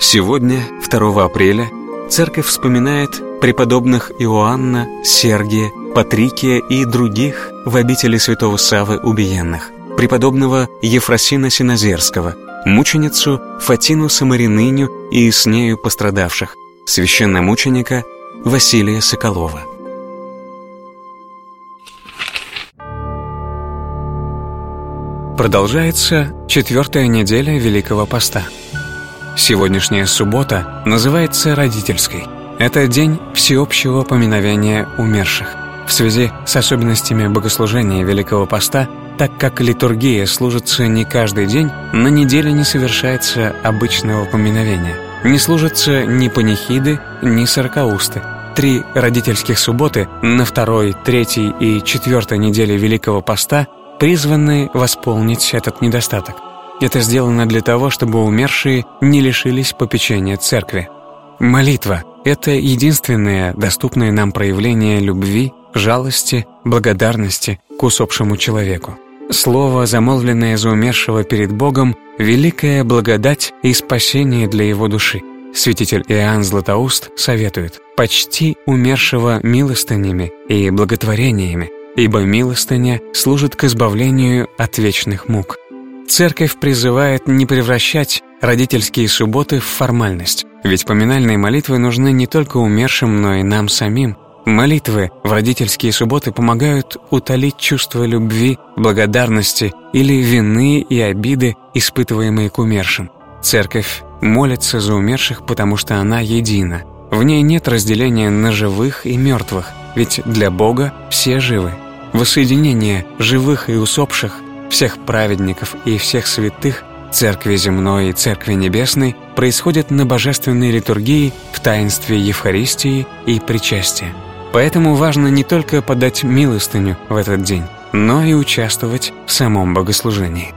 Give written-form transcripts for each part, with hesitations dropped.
Сегодня, 2 апреля, Церковь вспоминает преподобных Иоанна, Сергия, Патрикия и других в обители святого Саввы убиенных, преподобного Ефросина Синозерского, мученицу Фатину Самариныню и с нею пострадавших, священномученика Василия Соколова. Продолжается 4-я неделя Великого Поста. Сегодняшняя суббота называется Родительской. Это день всеобщего поминовения умерших. В связи с особенностями богослужения Великого Поста, так как литургия служится не каждый день, на неделе не совершается обычного поминовения. Не служатся ни панихиды, ни сорокаусты. 3 родительских субботы на 2-й, 3-й и 4-й неделе Великого Поста призваны восполнить этот недостаток. Это сделано для того, чтобы умершие не лишились попечения Церкви. Молитва — это единственное доступное нам проявление любви, жалости, благодарности к усопшему человеку. Слово, замолвленное за умершего перед Богом, великая благодать и спасение для его души. Святитель Иоанн Златоуст советует: «Почти умершего милостынями и благотворениями, ибо милостыня служит к избавлению от вечных мук». Церковь призывает не превращать родительские субботы в формальность, ведь поминальные молитвы нужны не только умершим, но и нам самим. Молитвы в родительские субботы помогают утолить чувство любви, благодарности или вины и обиды, испытываемые к умершим. Церковь молится за умерших, потому что она едина. В ней нет разделения на живых и мертвых, ведь для Бога все живы. Воссоединение живых и усопших, всех праведников и всех святых, Церкви земной и Церкви небесной, происходит на божественной литургии в таинстве Евхаристии и причастия. Поэтому важно не только подать милостыню в этот день, но и участвовать в самом богослужении.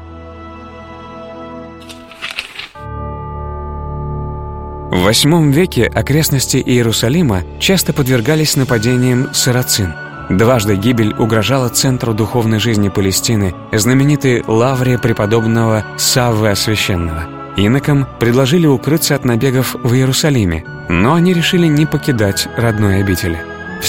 В VIII веке окрестности Иерусалима часто подвергались нападениям сарацин. Дважды гибель угрожала центру духовной жизни Палестины, знаменитой лавре преподобного Саввы Освященного. Инокам предложили укрыться от набегов в Иерусалиме, но они решили не покидать родной обители. В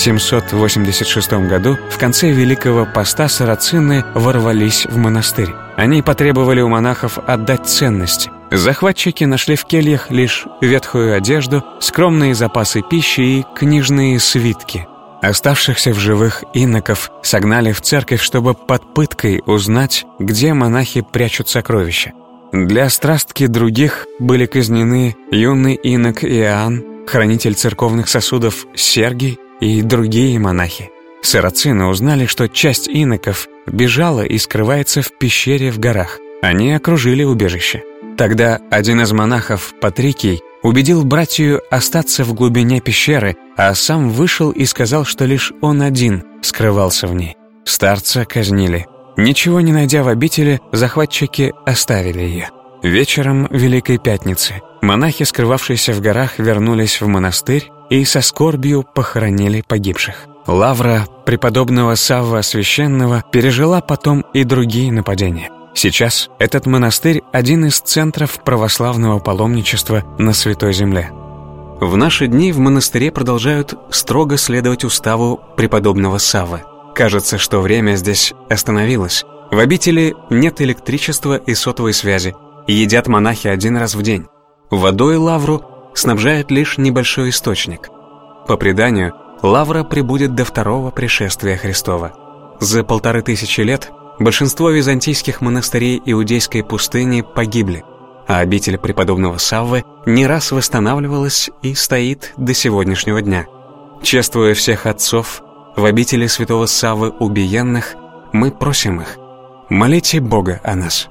786 году, в конце Великого Поста, сарацины ворвались в монастырь. Они потребовали у монахов отдать ценности. Захватчики нашли в кельях лишь ветхую одежду, скромные запасы пищи и книжные свитки. Оставшихся в живых иноков согнали в церковь, чтобы под пыткой узнать, где монахи прячут сокровища. Для страстки других были казнены юный инок Иоанн, хранитель церковных сосудов Сергий и другие монахи. Сарацины узнали, что часть иноков бежала и скрывается в пещере в горах. Они окружили убежище. Тогда один из монахов, Патрикий, убедил братью остаться в глубине пещеры, а сам вышел и сказал, что лишь он один скрывался в ней. Старца казнили. Ничего не найдя в обители, захватчики оставили ее. Вечером Великой Пятницы монахи, скрывавшиеся в горах, вернулись в монастырь и со скорбью похоронили погибших. Лавра преподобного Саввы Освященного пережила потом и другие нападения. Сейчас этот монастырь – один из центров православного паломничества на Святой Земле. В наши дни в монастыре продолжают строго следовать уставу преподобного Саввы. Кажется, что время здесь остановилось. В обители нет электричества и сотовой связи, и едят монахи 1 раз в день. Водой лавру снабжает лишь небольшой источник. По преданию, лавра пребудет до 2-го пришествия Христова. За 1500 лет большинство византийских монастырей Иудейской пустыни погибли, а обитель преподобного Саввы не раз восстанавливалась и стоит до сегодняшнего дня. Чествуя всех отцов в обители святого Саввы убиенных, мы просим их: молите Бога о нас.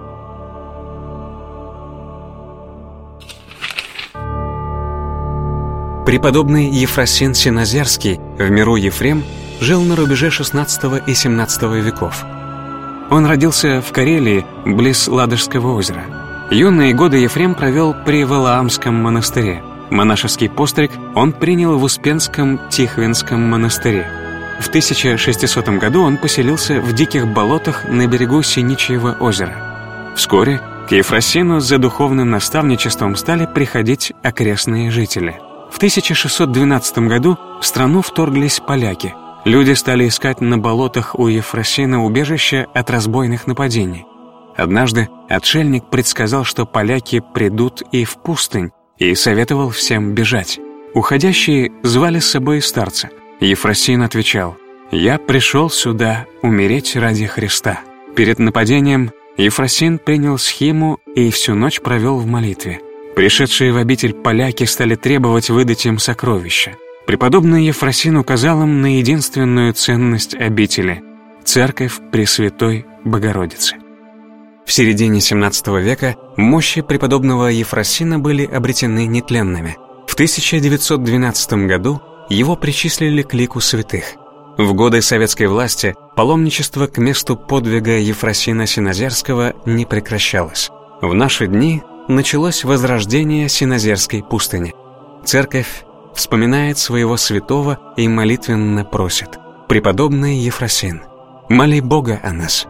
Преподобный Ефросин Синозерский, в миру Ефрем, жил на рубеже XVI и XVII веков. Он родился в Карелии, близ Ладожского озера. Юные годы Ефрем провел при Валаамском монастыре. Монашеский постриг он принял в Успенском Тихвинском монастыре. В 1600 году он поселился в диких болотах на берегу Синичьего озера. Вскоре к К Ефросину за духовным наставничеством стали приходить окрестные жители. В 1612 году в страну вторглись поляки. Люди стали искать на болотах у Ефросина убежище от разбойных нападений. Однажды отшельник предсказал, что поляки придут и в пустынь, и советовал всем бежать. Уходящие звали с собой старца. Ефросин отвечал: «Я пришел сюда умереть ради Христа». Перед нападением Ефросин принял схиму и всю ночь провел в молитве. Пришедшие в обитель поляки стали требовать выдать им сокровища. Преподобный Ефросин указал им на единственную ценность обители — церковь Пресвятой Богородицы. В середине XVII века мощи преподобного Ефросина были обретены нетленными. В 1912 году его причислили к лику святых. В годы советской власти паломничество к месту подвига Ефросина Синозерского не прекращалось. В наши дни началось возрождение Синозерской пустыни. Церковь вспоминает своего святого и молитвенно просит: «Преподобный Ефросин, моли Бога о нас».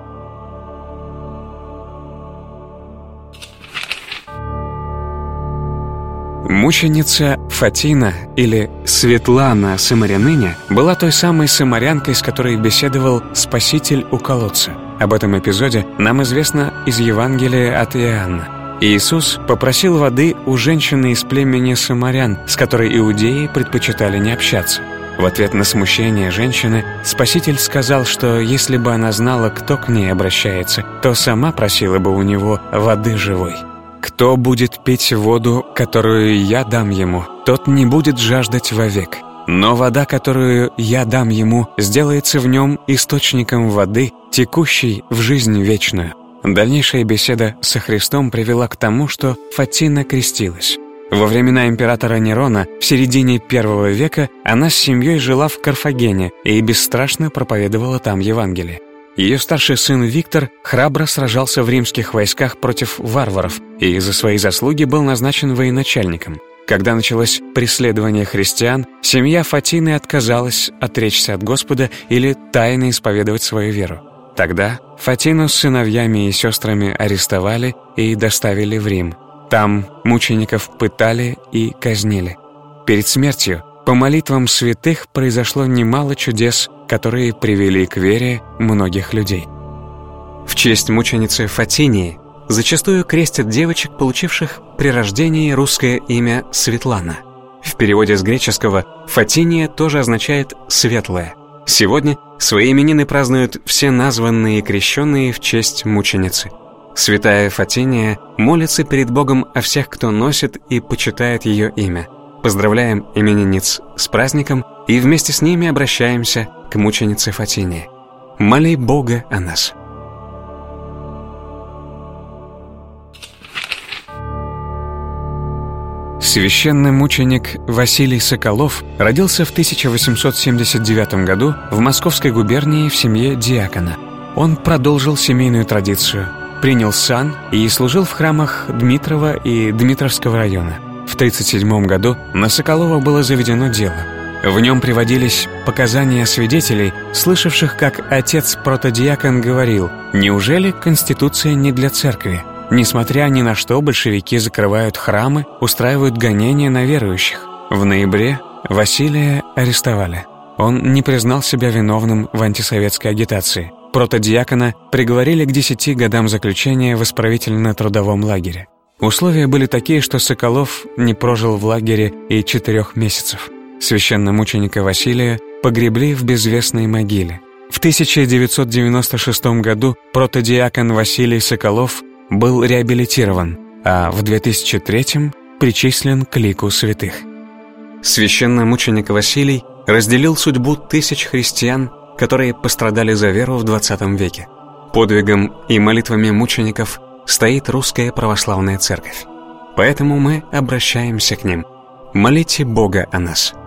Мученица Фатина, или Светлана Самаряныня, была той самой самарянкой, с которой беседовал Спаситель у колодца. Об этом эпизоде нам известно из Евангелия от Иоанна. Иисус попросил воды у женщины из племени самарян, с которой иудеи предпочитали не общаться. В ответ на смущение женщины Спаситель сказал, что если бы она знала, кто к ней обращается, то сама просила бы у него воды живой. «Кто будет пить воду, которую я дам ему, тот не будет жаждать вовек. Но вода, которую я дам ему, сделается в нем источником воды, текущей в жизнь вечную». Дальнейшая беседа со Христом привела к тому, что Фатина крестилась. Во времена императора Нерона в середине I века она с семьей жила в Карфагене и бесстрашно проповедовала там Евангелие. Ее старший сын Виктор храбро сражался в римских войсках против варваров и за свои заслуги был назначен военачальником. Когда началось преследование христиан, семья Фатины отказалась отречься от Господа или тайно исповедовать свою веру. Тогда Фатину с сыновьями и сестрами арестовали и доставили в Рим. Там мучеников пытали и казнили. Перед смертью по молитвам святых произошло немало чудес, которые привели к вере многих людей. В честь мученицы Фатинии зачастую крестят девочек, получивших при рождении русское имя Светлана. В переводе с греческого Фатиния тоже означает «светлая». Сегодня свои именины празднуют все названные и крещенные в честь мученицы. Святая Фатиния молится перед Богом о всех, кто носит и почитает ее имя. Поздравляем именинниц с праздником и вместе с ними обращаемся к мученице Фатинии. Моли Бога о нас. Священный мученик Василий Соколов родился в 1879 году в Московской губернии в семье диакона. Он продолжил семейную традицию, принял сан и служил в храмах Дмитрова и Дмитровского района. В 1937 году на Соколова было заведено дело. В нем приводились показания свидетелей, слышавших, как отец-протодиакон говорил: «Неужели Конституция не для церкви? Несмотря ни на что, большевики закрывают храмы, устраивают гонения на верующих». В ноябре Василия арестовали. Он не признал себя виновным в антисоветской агитации. Протодиакона приговорили к 10 годам заключения в исправительно-трудовом лагере. Условия были такие, что Соколов не прожил в лагере и 4 месяцев. Священномученика Василия погребли в безвестной могиле. В 1996 году протодиакон Василий Соколов был реабилитирован, а в 2003 причислен к лику святых. Священномученик Василий разделил судьбу тысяч христиан, которые пострадали за веру в XX веке. Подвигом и молитвами мучеников стоит Русская Православная Церковь. Поэтому мы обращаемся к ним. Молите Бога о нас.